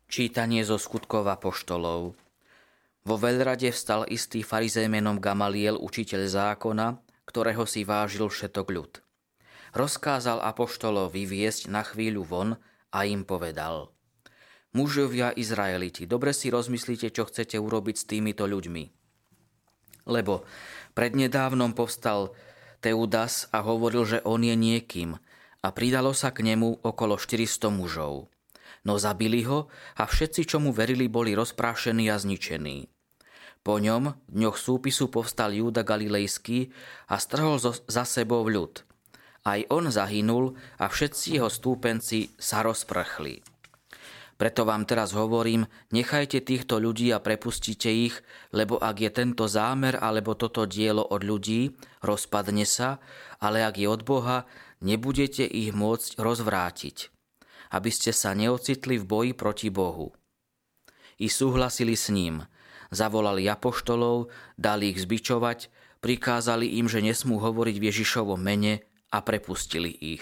Čítanie zo skutkov apoštolov. Vo veľrade vstal istý farizej menom Gamaliel, učiteľ zákona, ktorého si vážil všetok ľud. Rozkázal apoštolov vyviesť na chvíľu von a im povedal: Mužovia Izraeliti, dobre si rozmyslite, čo chcete urobiť s týmito ľuďmi. Lebo prednedávnom povstal Teudas a hovoril, že on je niekým, a pridalo sa k nemu okolo 400 mužov. No zabili ho a všetci, čo mu verili, boli rozprášení a zničení. Po ňom v dňoch súpisu povstal Júda Galilejský a strhol za sebou ľud. Aj on zahynul a všetci jeho stúpenci sa rozprchli. Preto vám teraz hovorím, nechajte týchto ľudí a prepustite ich, lebo ak je tento zámer alebo toto dielo od ľudí, rozpadne sa, ale ak je od Boha, nebudete ich môcť rozvrátiť, aby ste sa neocitli v boji proti Bohu. I súhlasili s ním, zavolali apoštolov, dali ich zbičovať, prikázali im, že nesmú hovoriť v Ježišovom mene a prepustili ich.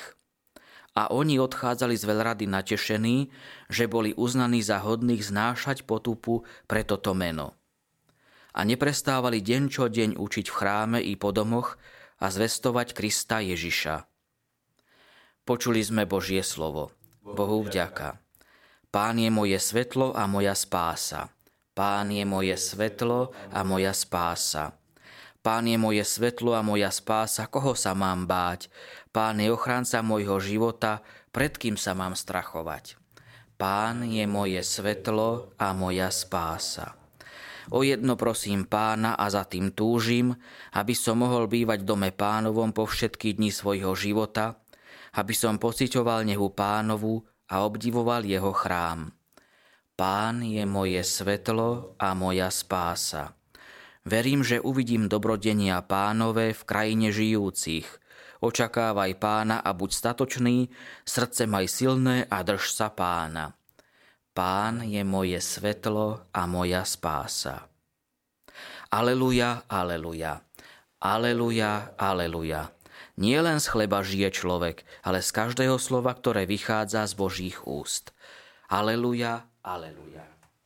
A oni odchádzali z veľrady natešení, že boli uznaní za hodných znášať potupu pre toto meno. A neprestávali deň čo deň učiť v chráme i po domoch a zvestovať Krista Ježiša. Počuli sme Božie slovo. Bohu vďaka. Pán je moje svetlo a moja spása. Pán je moje svetlo a moja spása. Pán je moje svetlo a moja spása, koho sa mám báť? Pán je ochránca môjho života, pred kým sa mám strachovať? Pán je moje svetlo a moja spása. O jedno prosím Pána a za tým túžim, aby som mohol bývať v dome Pánovom po všetky dni svojho života, aby som pociťoval nehu Pánovu a obdivoval jeho chrám. Pán je moje svetlo a moja spása. Verím, že uvidím dobrodenia Pánové v krajine žijúcich. Očakávaj Pána a buď statočný, srdce maj silné a drž sa Pána. Pán je moje svetlo a moja spása. Aleluja, aleluja, aleluja, aleluja. Nie len z chleba žije človek, ale z každého slova, ktoré vychádza z Božích úst. Aleluja, aleluja.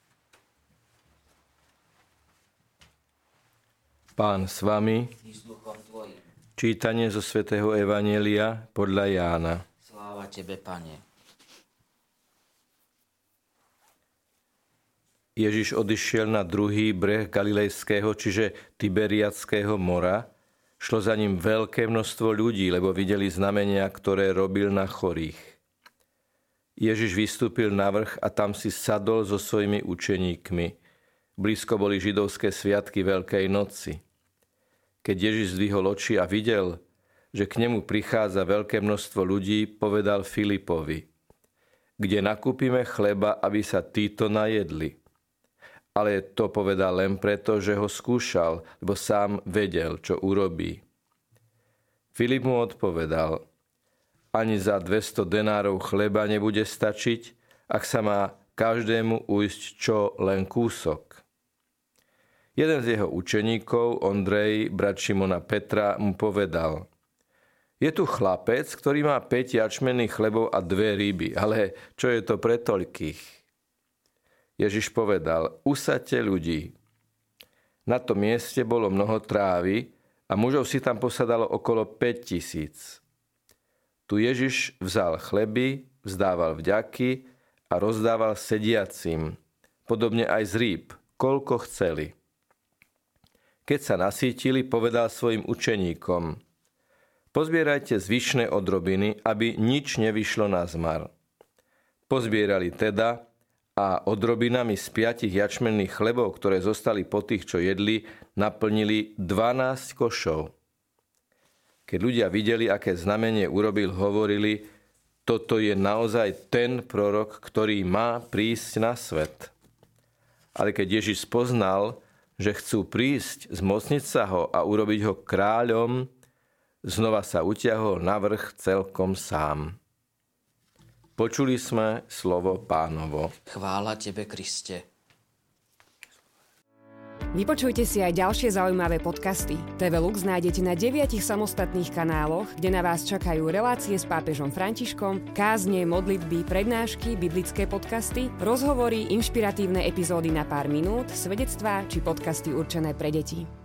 Pán s vami. Čítanie zo svätého Evanjelia podľa Jána. Sláva tebe, Pane. Ježiš odišiel na druhý breh Galilejského, čiže Tiberiadského mora. Šlo za ním veľké množstvo ľudí, lebo videli znamenia, ktoré robil na chorých. Ježiš vystúpil na vrch a tam si sadol so svojimi učeníkmi. Blízko boli židovské sviatky Veľkej noci. Keď Ježiš zdvihol oči a videl, že k nemu prichádza veľké množstvo ľudí, povedal Filipovi: Kde nakúpime chleba, aby sa títo najedli? Ale to povedal len preto, že ho skúšal, lebo sám vedel, čo urobí. Filip mu odpovedal: Ani za 200 denárov chleba nebude stačiť, ak sa má každému ujsť čo len kúsok. Jeden z jeho učeníkov, Ondrej, brat Šimona Petra, mu povedal: Je tu chlapec, ktorý má 5 jačmenných chlebov a 2 ryby, ale čo je to pre toľkých? Ježiš povedal: Usaďte ľudí. Na tom mieste bolo mnoho trávy a mužov si tam posadalo okolo 5000. Tu Ježiš vzal chleby, vzdával vďaky a rozdával sediacim, podobne aj z rýb, koľko chceli. Keď sa nasýtili, povedal svojim učeníkom: Pozbierajte zvyšné odrobiny, aby nič nevyšlo na zmar. Pozbierali teda a odrobinami z 5 jačmenných chlebov, ktoré zostali po tých, čo jedli, naplnili 12 košov. Keď ľudia videli, aké znamenie urobil, hovorili: Toto je naozaj ten prorok, ktorý má prísť na svet. Ale keď Ježiš spoznal, že chcú prísť, zmocniť sa ho a urobiť ho kráľom, znova sa utiahol na vrch celkom sám. Počuli sme slovo Pánovo. Chvála tebe, Kriste. Vypočujte si aj ďalšie zaujímavé podcasty. TV Lux nájdete na 9 samostatných kanáloch, kde na vás čakajú relácie s pápežom Františkom, kázne, modlitby, prednášky, biblické podcasty, rozhovory, inšpiratívne epizódy na pár minút, svedectvá či podcasty určené pre deti.